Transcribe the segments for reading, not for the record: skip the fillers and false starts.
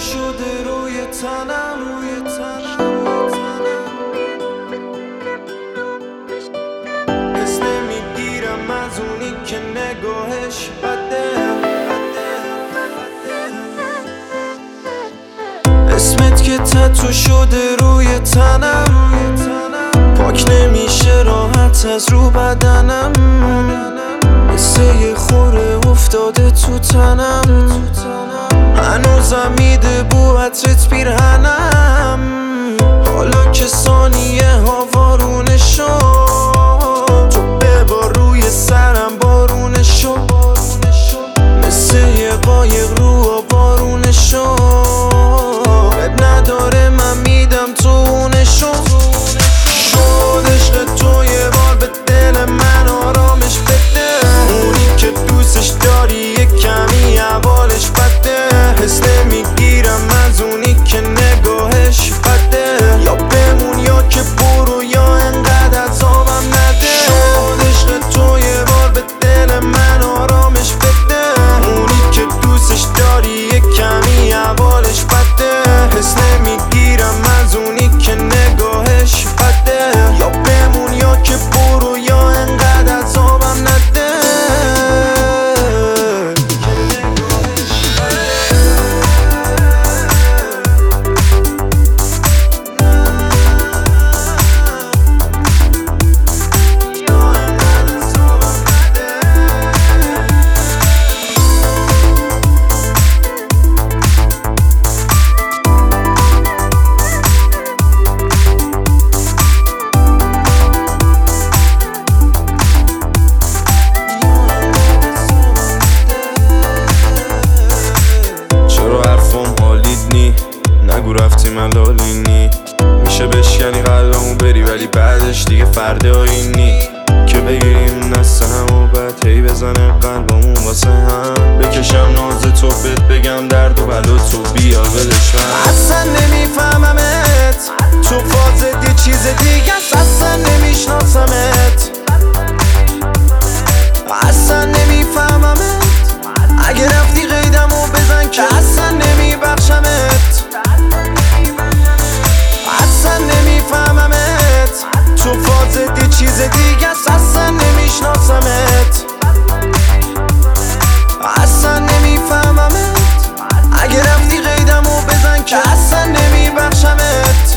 شده روی تنم حس نمیگیرم از اونی که نگاهش بده اسمت که تتو شده روی تنم پاک نمیشه راحت از رو بدنم مثل یه خوره افتاده تو تنم هنوزم میده بو عطرت پیرهنم حالا که ثانیه ها وارونه شد تو ببار روی سرم بارونه شد مثل یه قایق رو بارونه شد اب نداره من میدم تو اونه شد عشق تو یه بار به دل من آرامش بده اونی که دوستش داری یه کمی احوالش بده حس نمیگیرم از اونی که نگاهش بده یا بمون یا که برو یا انقدر عذابم نده عشق تو یه بار به دل من آرامش بده اونی که دوستش داری یه کمی احوالش بده حس نمیگیرم از اونی که نگاهش بده یا بمون یا که برو یا انقدر عذابم نده نگو رفتی ملالینی میشه بشکنی قلبمو بری ولی بعدش دیگه فرد آینی که بگیریم دست هم و بعد هی بزنه قلبمون واسه هم بکشم ناز تو بهت بگم درد و بلا تو بیا ولش من اصلا نمیفهممت تو فازت یه چیز دیگه اصلا نمیشناسمت اصلا نمیفهممت اگه رفتی قیدمو بزن که اصلا نمیبخشمت اصلا نمیفهممت تو فازت یه چیز دیگه اصلا نمیشناسمت اصلا نمیفهممت اگه رفتی قیدمو بزن که اصلا نمیبخشمت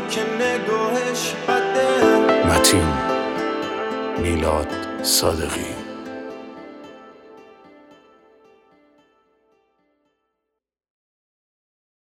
متین میلاد صادقی